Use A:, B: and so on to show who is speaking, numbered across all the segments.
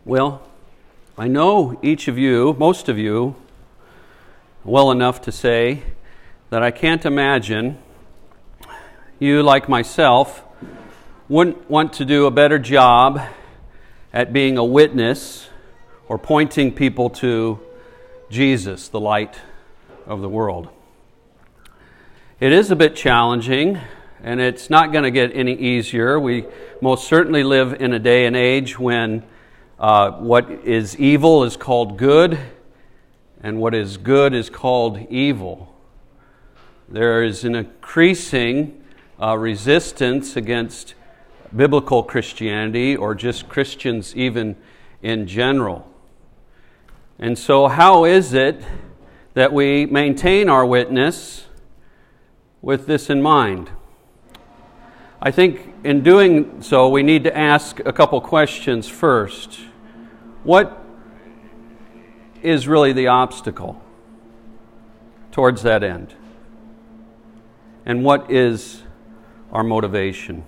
A: Well, I know each of you, most of you, well enough to say that I can't imagine you, like myself, wouldn't want to do a better job at being a witness or pointing people to Jesus, the light of the world. It is a bit challenging, and it's not going to get any easier. We most certainly live in a day and age when what is evil is called good, and what is good is called evil. There is an increasing resistance against biblical Christianity, or just Christians even in general. And so how is it that we maintain our witness with this in mind? I think in doing so, we need to ask a couple questions first. What is really the obstacle towards that end? And what is our motivation?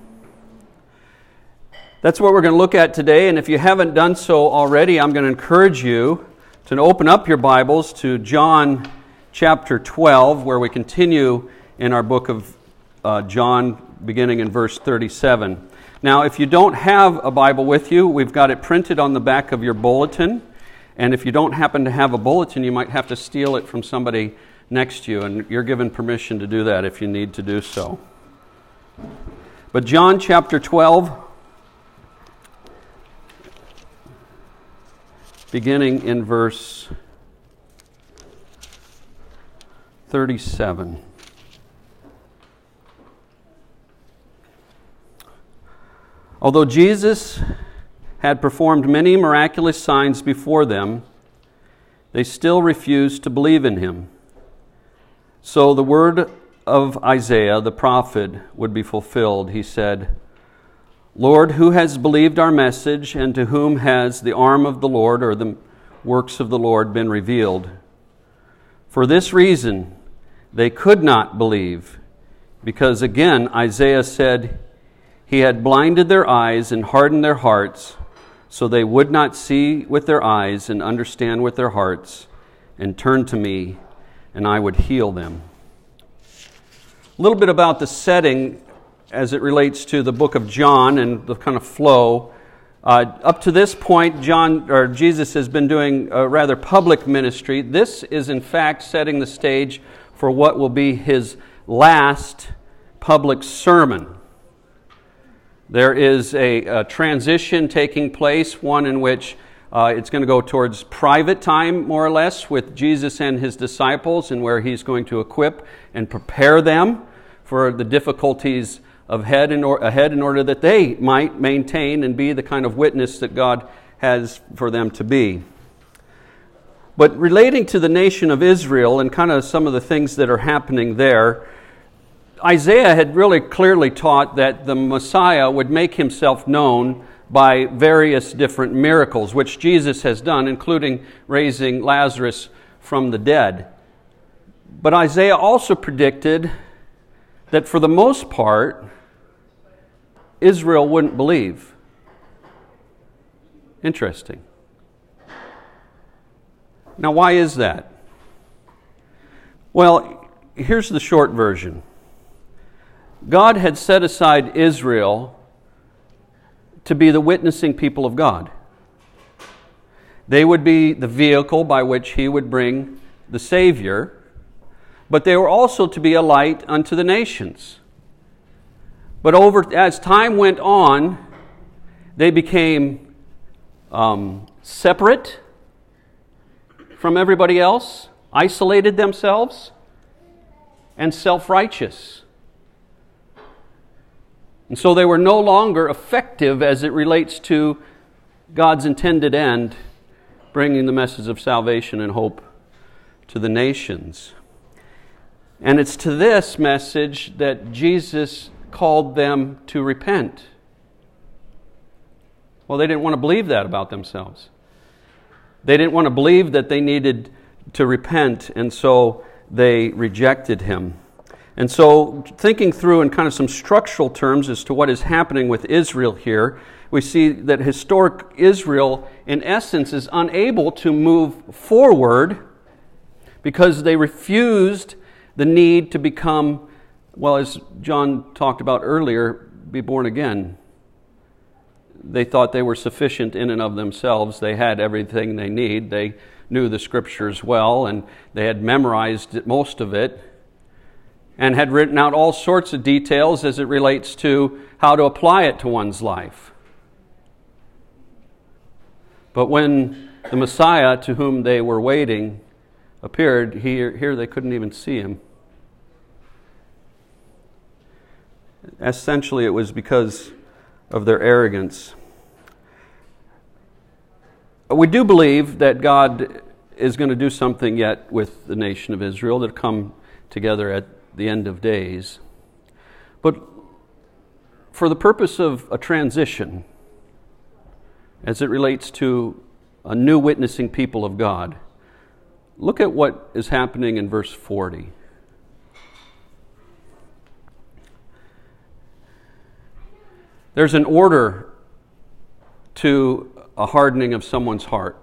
A: That's what we're going to look at today, and if you haven't done so already, I'm going to encourage you to open up your Bibles to John chapter 12, where we continue in our book of John, beginning in verse 37. Now, if you don't have a Bible with you, we've got it printed on the back of your bulletin. And if you don't happen to have a bulletin, you might have to steal it from somebody next to you. And you're given permission to do that if you need to do so. But John chapter 12, beginning in verse 37. Although Jesus had performed many miraculous signs before them, they still refused to believe in him. So the word of Isaiah the prophet would be fulfilled. He said, "Lord, who has believed our message, and to whom has the arm of the Lord or the works of the Lord been revealed?" For this reason they could not believe, because again Isaiah said, "He had blinded their eyes and hardened their hearts, so they would not see with their eyes and understand with their hearts, and turn to me, and I would heal them." A little bit about the setting as it relates to the book of John and the kind of flow. Up to this point, Jesus has been doing a rather public ministry. This is in fact setting the stage for what will be his last public sermon. There is a transition taking place, one in which it's going to go towards private time, more or less, with Jesus and his disciples, and where he's going to equip and prepare them for the difficulties ahead in order that they might maintain and be the kind of witness that God has for them to be. But relating to the nation of Israel and kind of some of the things that are happening there, Isaiah had really clearly taught that the Messiah would make himself known by various different miracles, which Jesus has done, including raising Lazarus from the dead. But Isaiah also predicted that for the most part, Israel wouldn't believe. Interesting. Now, why is that? Well, here's the short version. God had set aside Israel to be the witnessing people of God. They would be the vehicle by which he would bring the Savior, but they were also to be a light unto the nations. But as time went on, they became separate from everybody else, isolated themselves, and self-righteous. And so they were no longer effective as it relates to God's intended end, bringing the message of salvation and hope to the nations. And it's to this message that Jesus called them to repent. Well, they didn't want to believe that about themselves. They didn't want to believe that they needed to repent, and so they rejected him. And so, thinking through in kind of some structural terms as to what is happening with Israel here, we see that historic Israel, in essence, is unable to move forward because they refused the need to become, well, as John talked about earlier, be born again. They thought they were sufficient in and of themselves. They had everything they need. They knew the Scriptures well, and they had memorized most of it, and had written out all sorts of details as it relates to how to apply it to one's life. But when the Messiah, to whom they were waiting, appeared, here they couldn't even see him. Essentially, it was because of their arrogance. We do believe that God is going to do something yet with the nation of Israel that come together at the end of days. But for the purpose of a transition, as it relates to a new witnessing people of God, look at what is happening in verse 40. There's an order to a hardening of someone's heart.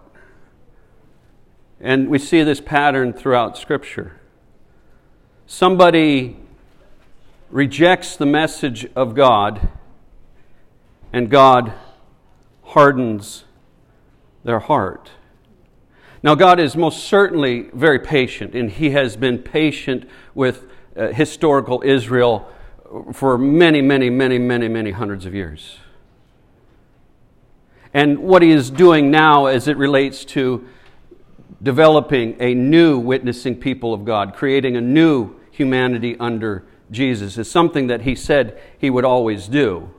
A: And we see this pattern throughout Scripture. Somebody rejects the message of God, and God hardens their heart. Now, God is most certainly very patient, and He has been patient with historical Israel for many hundreds of years. And what He is doing now as it relates to developing a new witnessing people of God, creating a new humanity under Jesus, is something that He said He would always do.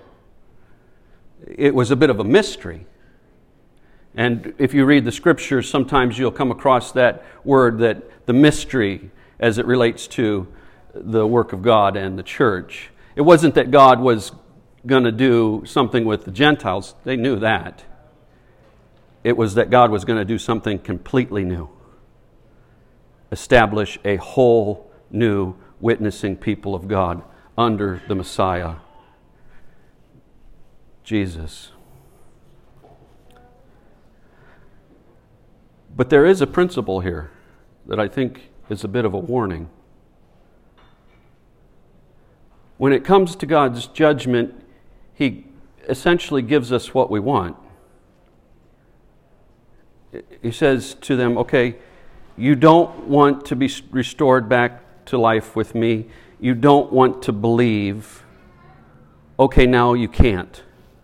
A: It was a bit of a mystery. And if you read the Scriptures, sometimes you'll come across that word, that the mystery as it relates to the work of God and the church. It wasn't that God was going to do something with the Gentiles. They knew that. It was that God was going to do something completely new. Establish a whole new witnessing people of God under the Messiah, Jesus. But there is a principle here that I think is a bit of a warning. When it comes to God's judgment, He essentially gives us what we want. He says to them, okay, you don't want to be restored back to life with me. You don't want to believe. Okay, now you can't.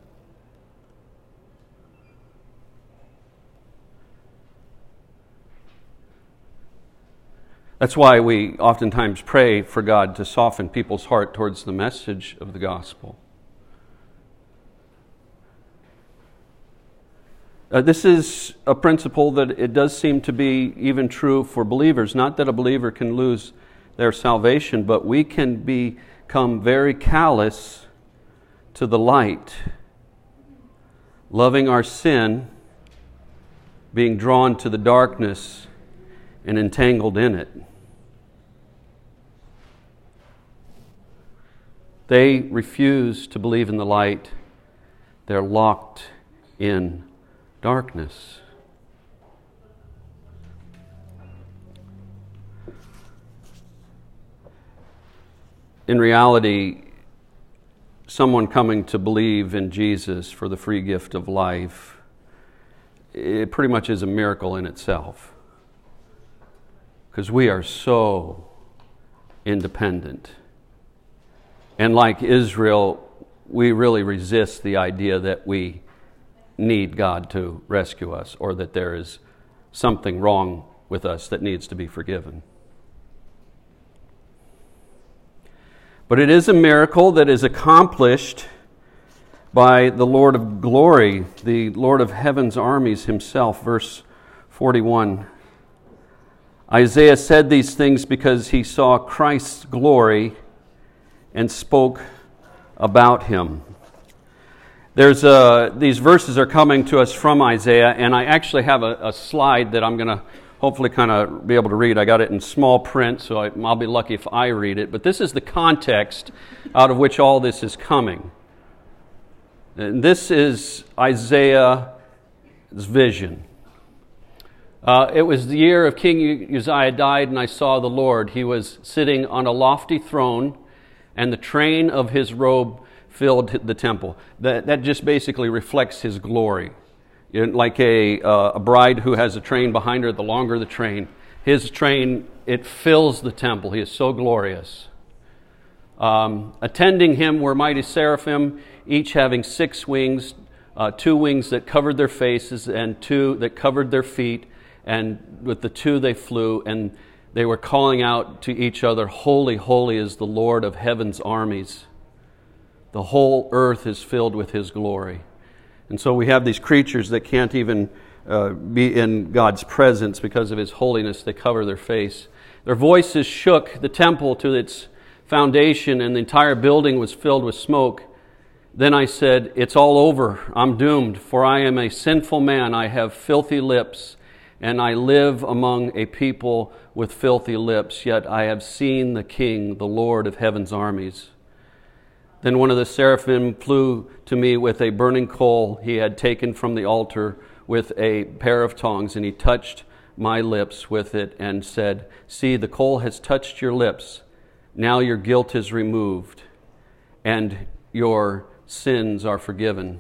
A: That's why we oftentimes pray for God to soften people's heart towards the message of the gospel. This is a principle that it does seem to be even true for believers. Not that a believer can lose their salvation, but we can become very callous to the light, loving our sin, being drawn to the darkness and entangled in it. They refuse to believe in the light. They're locked in darkness. In reality, someone coming to believe in Jesus for the free gift of life, it pretty much is a miracle in itself. Because we are so independent. And like Israel, we really resist the idea that we need God to rescue us, or that there is something wrong with us that needs to be forgiven. But it is a miracle that is accomplished by the Lord of glory, the Lord of heaven's armies himself. Verse 41. Isaiah said these things because he saw Christ's glory and spoke about him. These verses are coming to us from Isaiah, and I actually have a slide that I'm going to hopefully kind of be able to read. I got it in small print, so I'll be lucky if I read it. But this is the context out of which all this is coming. And this is Isaiah's vision. It was the year of King Uzziah died, and I saw the Lord. He was sitting on a lofty throne, and the train of his robe filled the temple. That just basically reflects his glory. Like a bride who has a train behind her, the longer the train, his train, it fills the temple. He is so glorious. Attending him were mighty seraphim, each having 6 wings, 2 wings that covered their faces and 2 that covered their feet, and with the 2 they flew, and they were calling out to each other, "Holy, holy is the Lord of heaven's armies. The whole earth is filled with his glory." And so we have these creatures that can't even be in God's presence because of his holiness. They cover their face. Their voices shook the temple to its foundation, and the entire building was filled with smoke. Then I said, "It's all over. I'm doomed, for I am a sinful man. I have filthy lips, and I live among a people with filthy lips. Yet I have seen the King, the Lord of heaven's armies." Then one of the seraphim flew to me with a burning coal he had taken from the altar with a pair of tongs, and he touched my lips with it and said, "See, the coal has touched your lips. Now your guilt is removed, and your sins are forgiven."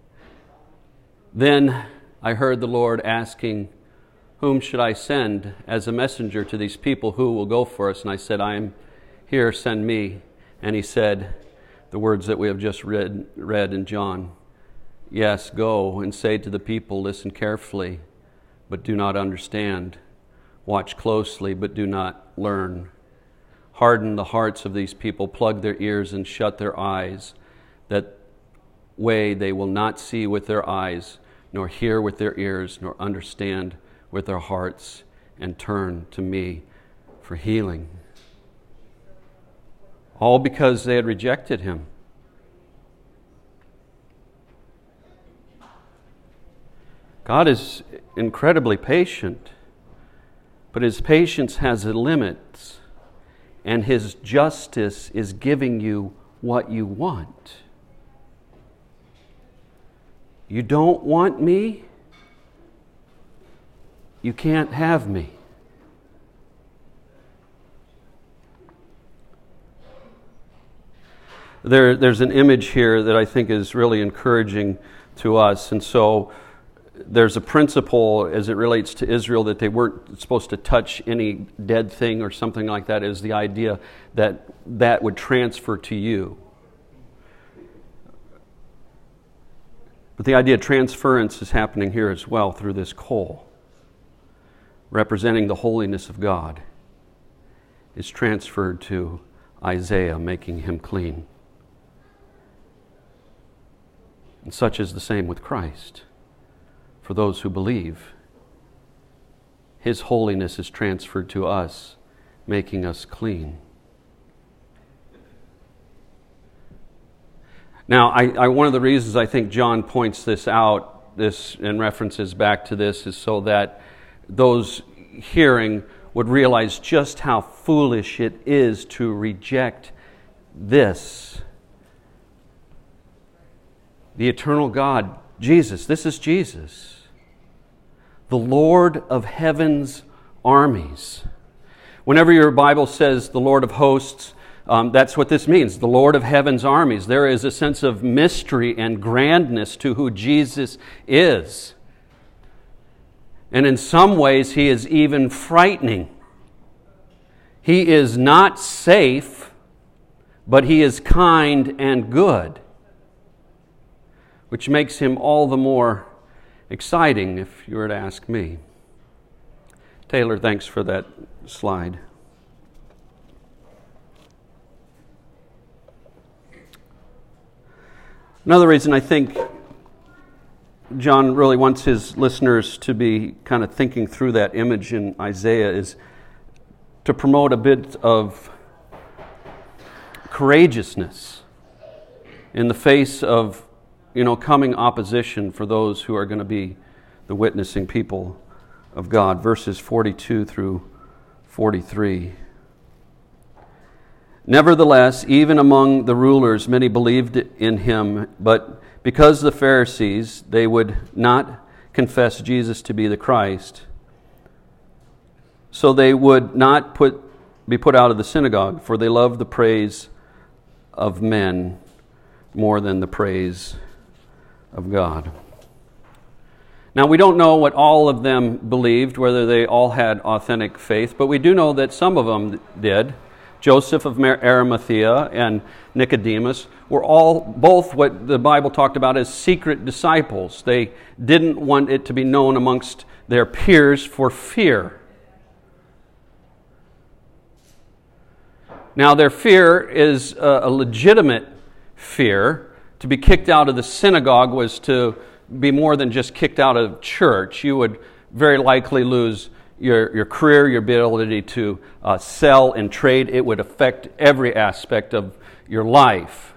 A: Then I heard the Lord asking, "Whom should I send as a messenger to these people? Who will go for us?" And I said, "I am here, send me." And he said, the words that we have just read in John. "Yes, go and say to the people, listen carefully, but do not understand. Watch closely, but do not learn. Harden the hearts of these people, plug their ears and shut their eyes. That way they will not see with their eyes, nor hear with their ears, nor understand with their hearts, and turn to me for healing." All because they had rejected him. God is incredibly patient, but his patience has a limit, and his justice is giving you what you want. You don't want me? You can't have me. There's an image here that I think is really encouraging to us. And so there's a principle as it relates to Israel that they weren't supposed to touch any dead thing or something like that, is the idea that that would transfer to you. But the idea of transference is happening here as well through this coal, representing the holiness of God, is transferred to Isaiah, making him clean. And such is the same with Christ. For those who believe, his holiness is transferred to us, making us clean. Now, one of the reasons I think John points this out, this and references back to this, is so that those hearing would realize just how foolish it is to reject this. The eternal God, Jesus. This is Jesus, the Lord of heaven's armies. Whenever your Bible says the Lord of hosts, that's what this means, the Lord of heaven's armies. There is a sense of mystery and grandness to who Jesus is. And in some ways, he is even frightening. He is not safe, but he is kind and good, which makes him all the more exciting, if you were to ask me. Taylor, thanks for that slide. Another reason I think John really wants his listeners to be kind of thinking through that image in Isaiah is to promote a bit of courageousness in the face of, coming opposition for those who are going to be the witnessing people of God, verses 42 through 43. Nevertheless, even among the rulers, many believed in him, but because the Pharisees, they would not confess Jesus to be the Christ, so they would not be put out of the synagogue, for they loved the praise of men more than the praise of God. Now, we don't know what all of them believed, whether they all had authentic faith, but we do know that some of them did. Joseph of Arimathea and Nicodemus were both what the Bible talked about as secret disciples. They didn't want it to be known amongst their peers for fear. Now, their fear is a legitimate fear. To be kicked out of the synagogue was to be more than just kicked out of church. You would very likely lose your career, your ability to sell and trade. It would affect every aspect of your life.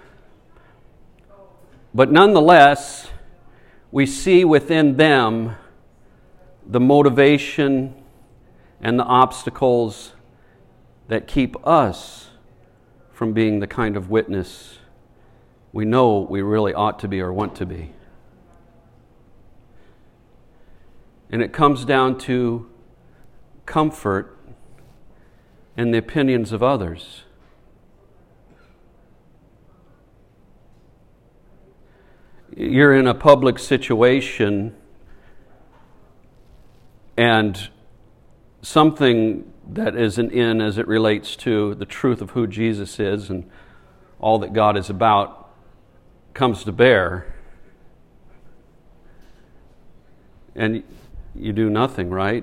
A: But nonetheless, we see within them the motivation and the obstacles that keep us from being the kind of witness we know we really ought to be or want to be. And it comes down to comfort and the opinions of others. You're in a public situation and something that isn't in as it relates to the truth of who Jesus is and all that God is about comes to bear. And you do nothing, right?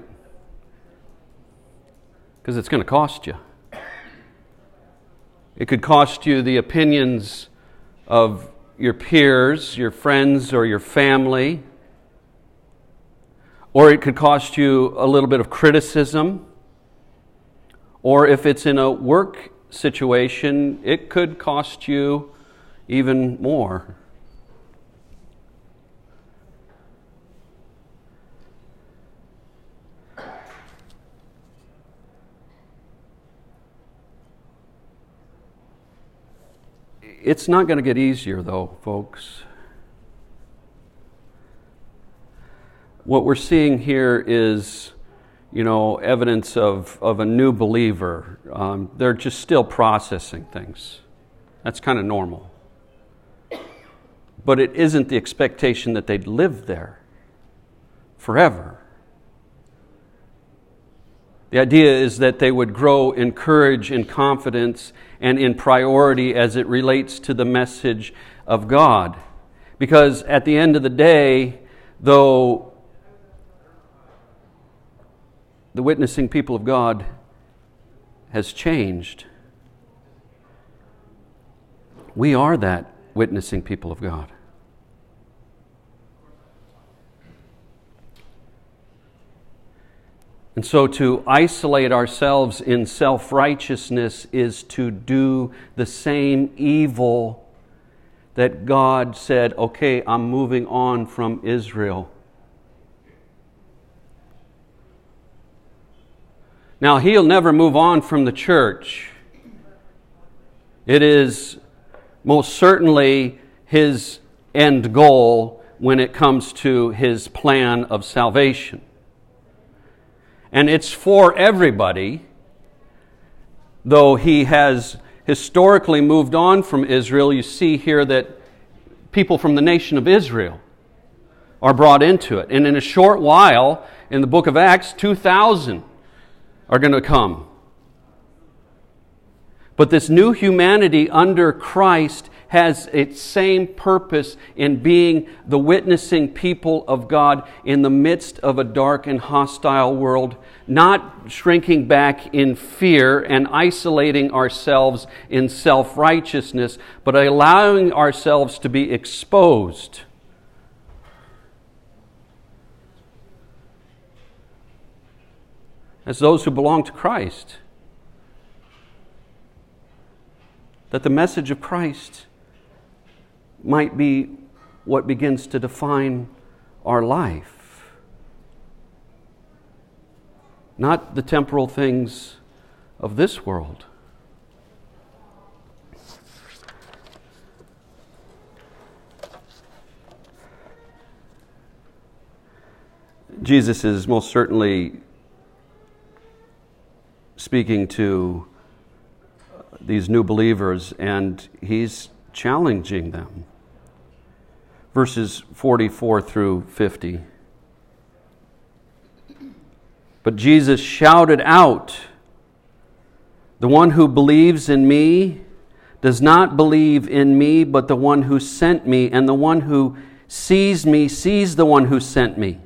A: Because it's going to cost you. It could cost you the opinions of your peers, your friends, or your family. Or it could cost you a little bit of criticism. Or if it's in a work situation, it could cost you even more. It's not going to get easier, though, folks. What we're seeing here is, evidence of a new believer. They're just still processing things. That's kind of normal. But it isn't the expectation that they'd live there forever. The idea is that they would grow in courage and confidence and in priority as it relates to the message of God. Because at the end of the day, though the witnessing people of God has changed, we are that witnessing people of God. And so to isolate ourselves in self-righteousness is to do the same evil that God said, okay, I'm moving on from Israel. Now, He'll never move on from the church. It is most certainly His end goal when it comes to His plan of salvation. And it's for everybody, though He has historically moved on from Israel. You see here that people from the nation of Israel are brought into it. And in a short while, in the book of Acts, 2,000 are going to come. But this new humanity under Christ has its same purpose in being the witnessing people of God in the midst of a dark and hostile world, not shrinking back in fear and isolating ourselves in self-righteousness, but allowing ourselves to be exposed. As those who belong to Christ. That the message of Christ might be what begins to define our life. not the temporal things of this world. Jesus is most certainly speaking to these new believers, and he's challenging them. Verses 44 through 50. But Jesus shouted out, "The one who believes in me does not believe in me, but the one who sent me, and the one who sees me sees the one who sent me.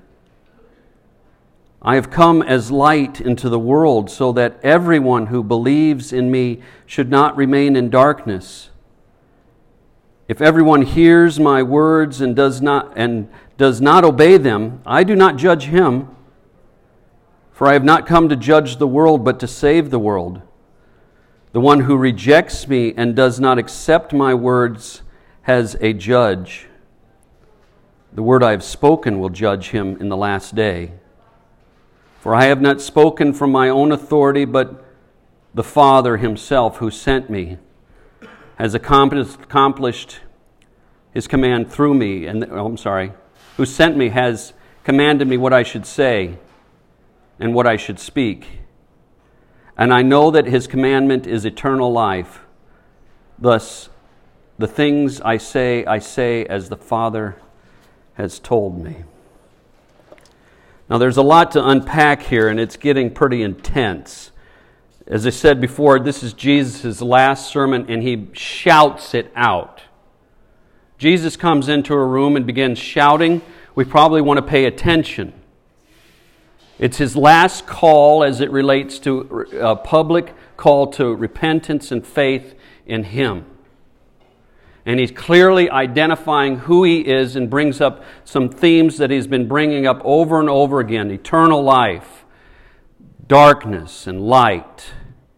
A: I have come as light into the world, so that everyone who believes in me should not remain in darkness. If everyone hears my words and does not obey them, I do not judge him, for I have not come to judge the world, but to save the world. The one who rejects me and does not accept my words has a judge. The word I have spoken will judge him in the last day. For I have not spoken from my own authority, but the Father himself who sent me has accomplished his command through me. Who sent me has commanded me what I should say and what I should speak. And I know that his commandment is eternal life. Thus, the things I say as the Father has told me." Now, there's a lot to unpack here, and it's getting pretty intense. As I said before, this is Jesus' last sermon, and he shouts it out. Jesus comes into a room and begins shouting. We probably want to pay attention. It's his last call as it relates to a public call to repentance and faith in him. And he's clearly identifying who he is and brings up some themes that he's been bringing up over and over again. Eternal life, darkness, and light.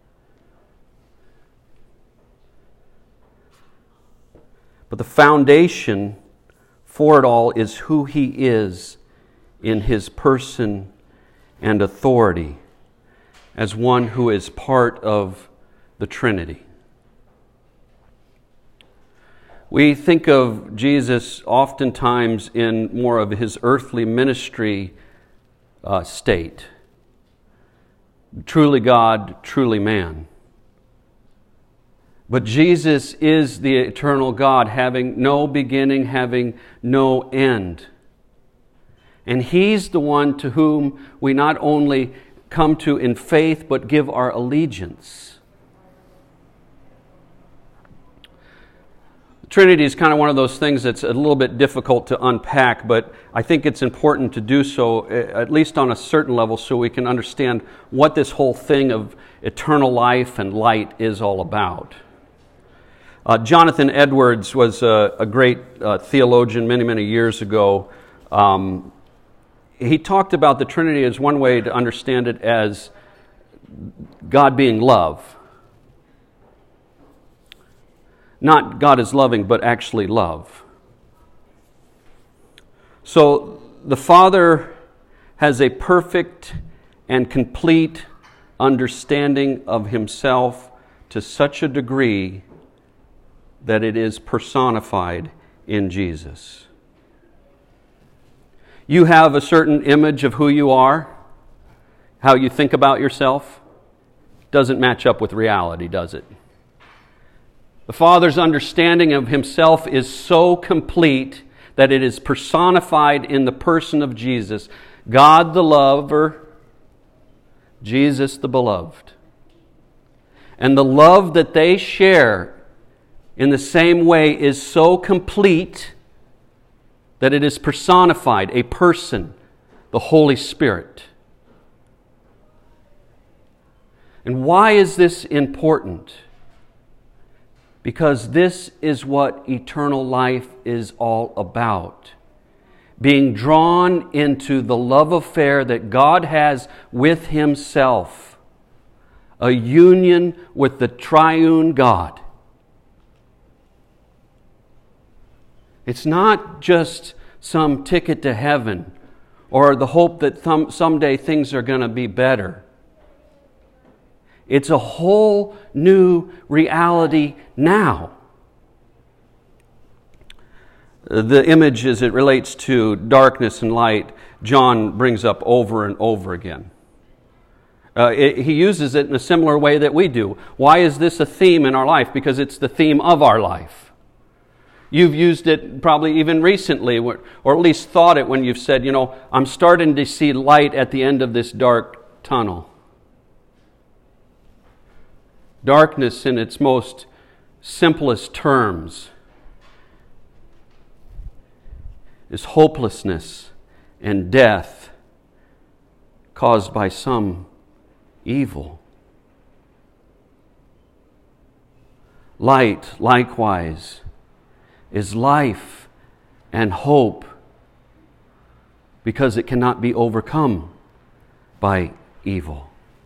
A: But the foundation for it all is who he is in his person and authority as one who is part of the Trinity. We think of Jesus oftentimes in more of his earthly ministry state. Truly God, truly man. But Jesus is the eternal God, having no beginning, having no end. And he's the one to whom we not only come to in faith, but give our allegiance. Trinity is kind of one of those things that's a little bit difficult to unpack, but I think it's important to do so, at least on a certain level, so we can understand what this whole thing of eternal life and light is all about. Jonathan Edwards was a great theologian many, many years ago. He talked about the Trinity as one way to understand it as God being love. Not God is loving, but actually love. So the Father has a perfect and complete understanding of himself to such a degree that it is personified in Jesus. You have a certain image of who you are, how you think about yourself. Doesn't match up with reality, does it? The Father's understanding of himself is so complete that it is personified in the person of Jesus. God the lover, Jesus the beloved. And the love that they share in the same way is so complete that it is personified, a person, the Holy Spirit. And why is this important? Because this is what eternal life is all about. Being drawn into the love affair that God has with himself. A union with the triune God. It's not just some ticket to heaven or the hope that someday things are going to be better. It's a whole new reality now. The image as it relates to darkness and light, John brings up over and over again. He uses it in a similar way that we do. Why is this a theme in our life? Because it's the theme of our life. You've used it probably even recently, or at least thought it when you've said, I'm starting to see light at the end of this dark tunnel. Darkness in its most simplest terms is hopelessness and death caused by some evil. Light, likewise, is life and hope because it cannot be overcome by evil.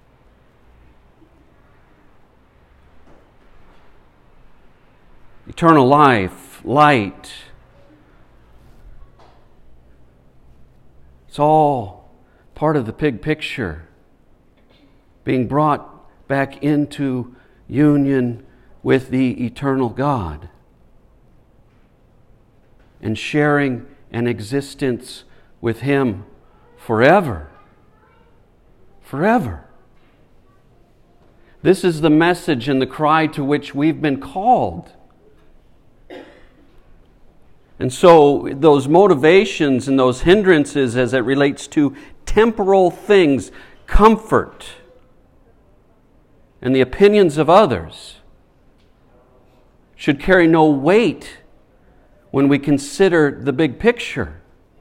A: Eternal life, light, it's all part of the big picture. Being brought back into union with the eternal God and sharing an existence with Him forever. Forever. This is the message and the cry to which we've been called. And so those motivations and those hindrances as it relates to temporal things, comfort, and the opinions of others should carry no weight when we consider the big picture.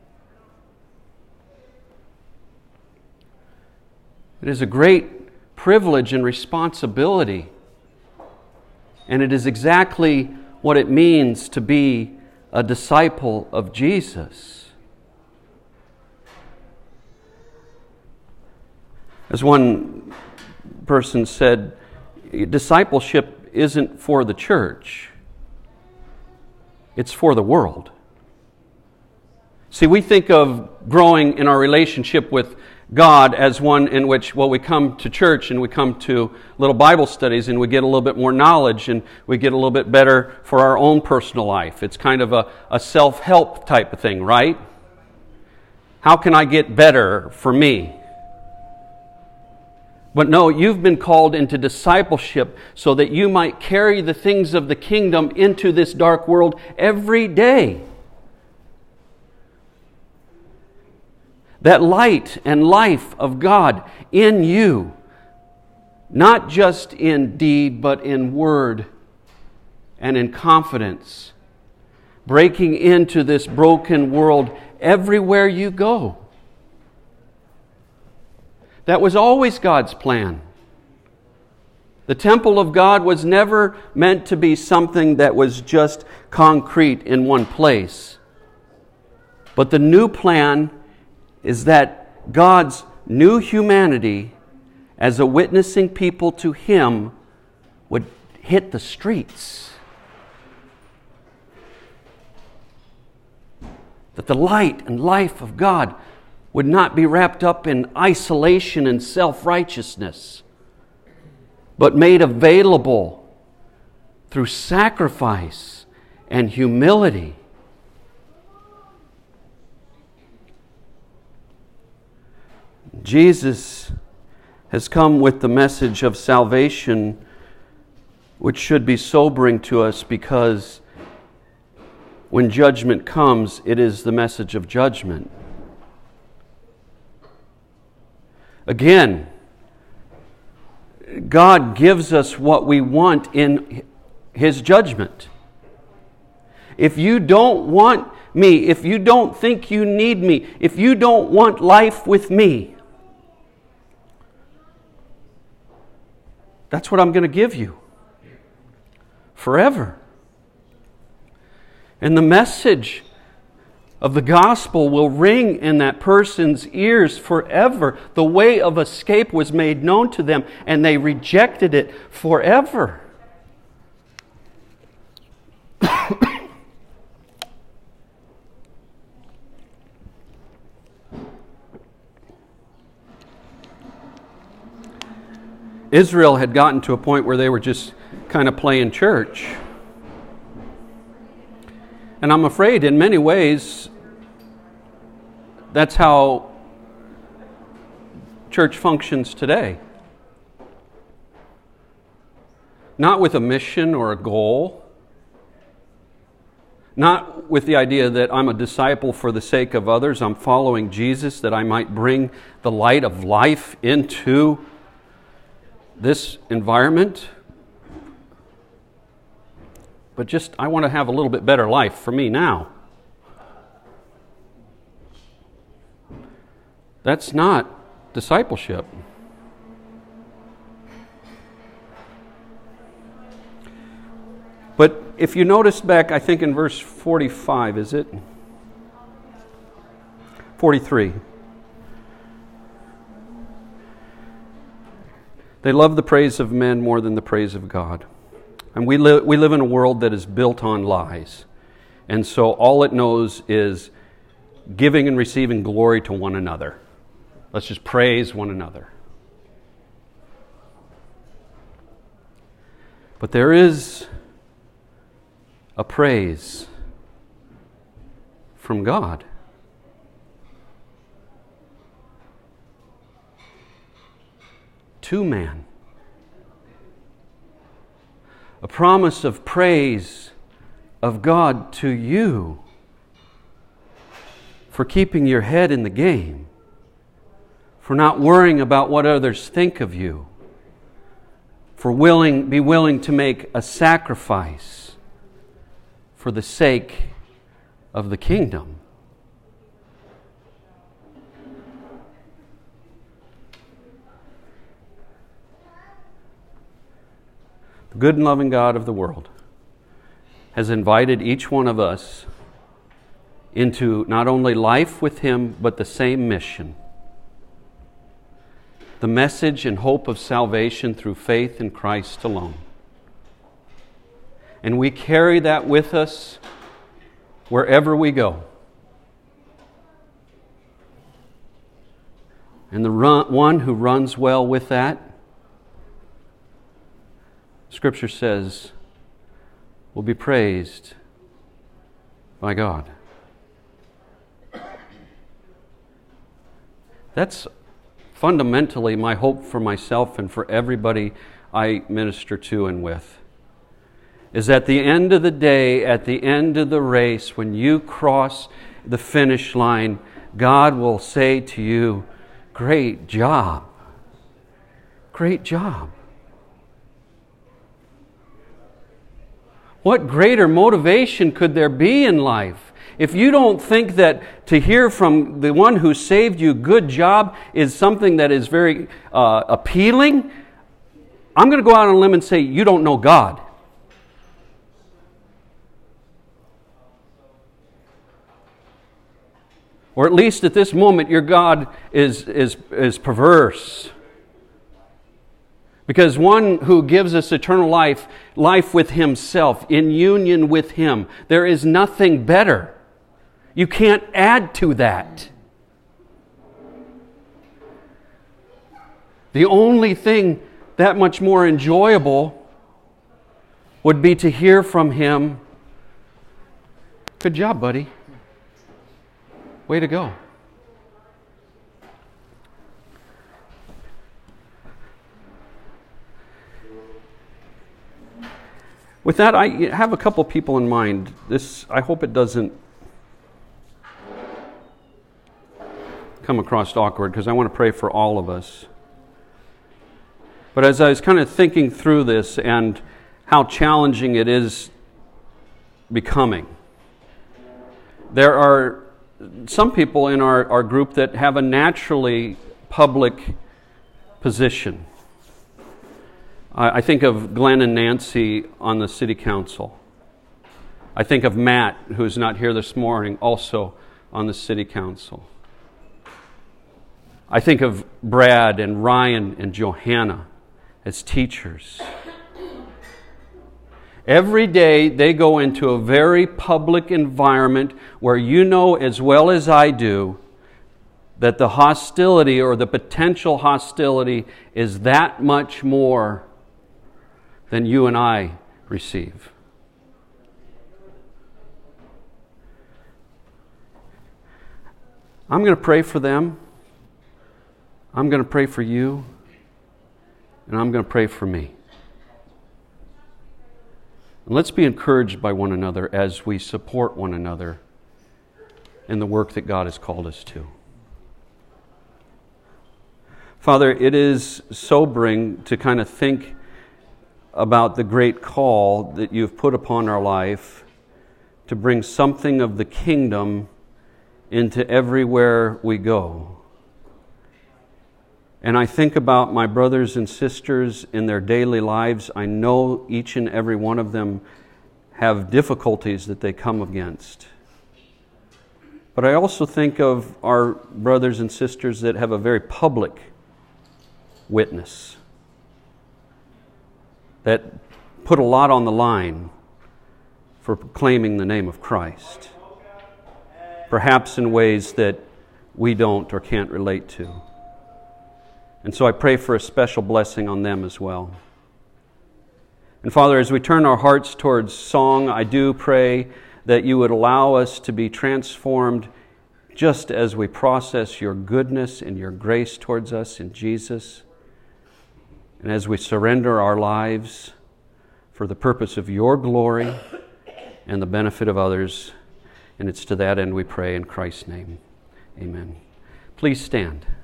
A: It is a great privilege and responsibility, and it is exactly what it means to be a disciple of Jesus. As one person said, discipleship isn't for the church. It's for the world. See, we think of growing in our relationship with God as one in which, we come to church and we come to little Bible studies and we get a little bit more knowledge and we get a little bit better for our own personal life. It's kind of a self-help type of thing, right? How can I get better for me? But no, you've been called into discipleship so that you might carry the things of the kingdom into this dark world every day. That light and life of God in you, not just in deed, but in word and in confidence, breaking into this broken world everywhere you go. That was always God's plan. The temple of God was never meant to be something that was just concrete in one place. But the new plan is that God's new humanity, as a witnessing people to Him, would hit the streets. That the light and life of God would not be wrapped up in isolation and self-righteousness, but made available through sacrifice and humility. Jesus has come with the message of salvation, which should be sobering to us, because when judgment comes, it is the message of judgment. Again, God gives us what we want in His judgment. If you don't want me, if you don't think you need me, if you don't want life with me, that's what I'm going to give you forever. And the message of the gospel will ring in that person's ears forever. The way of escape was made known to them, and they rejected it forever. Israel had gotten to a point where they were just kind of playing church. And I'm afraid in many ways that's how church functions today. Not with a mission or a goal. Not with the idea that I'm a disciple for the sake of others. I'm following Jesus that I might bring the light of life into this environment. But just, I want to have a little bit better life for me now. That's not discipleship. But if you notice back, I think in verse 45, is it? 43. They love the praise of men more than the praise of God. And we live in a world that is built on lies. And so all it knows is giving and receiving glory to one another. Let's just praise one another. But there is a praise from God. To man. A promise of praise of God to you for keeping your head in the game, for not worrying about what others think of you, for be willing to make a sacrifice for the sake of the kingdom. The good and loving God of the world has invited each one of us into not only life with Him, but the same mission. The message and hope of salvation through faith in Christ alone. And we carry that with us wherever we go. And the one who runs well with that, Scripture says, will be praised by God. That's fundamentally my hope for myself and for everybody I minister to and with. Is at the end of the day, at the end of the race, when you cross the finish line, God will say to you, "Great job. Great job." What greater motivation could there be in life? If you don't think that to hear from the one who saved you, "good job," is something that is very appealing, I'm going to go out on a limb and say you don't know God. Or at least at this moment your God is perverse. Because one who gives us eternal life with Himself, in union with Him, there is nothing better. You can't add to that. The only thing that much more enjoyable would be to hear from Him, "Good job, buddy. Way to go." With that, I have a couple people in mind. I hope it doesn't come across awkward, because I want to pray for all of us. But as I was kind of thinking through this and how challenging it is becoming, there are some people in our group that have a naturally public position. I think of Glenn and Nancy on the city council. I think of Matt, who's not here this morning, also on the city council. I think of Brad and Ryan and Johanna as teachers. Every day they go into a very public environment where you know as well as I do that the hostility or the potential hostility is that much more than you and I receive. I'm going to pray for them. I'm going to pray for you. And I'm going to pray for me. And let's be encouraged by one another as we support one another in the work that God has called us to. Father, it is sobering to kind of think about the great call that you've put upon our life to bring something of the kingdom into everywhere we go. And I think about my brothers and sisters in their daily lives. I know each and every one of them have difficulties that they come against. But I also think of our brothers and sisters that have a very public witness, that put a lot on the line for proclaiming the name of Christ, perhaps in ways that we don't or can't relate to. And so I pray for a special blessing on them as well. And Father, as we turn our hearts towards song, I do pray that you would allow us to be transformed just as we process your goodness and your grace towards us in Jesus. And as we surrender our lives for the purpose of your glory and the benefit of others. And it's to that end we pray in Christ's name. Amen. Please stand.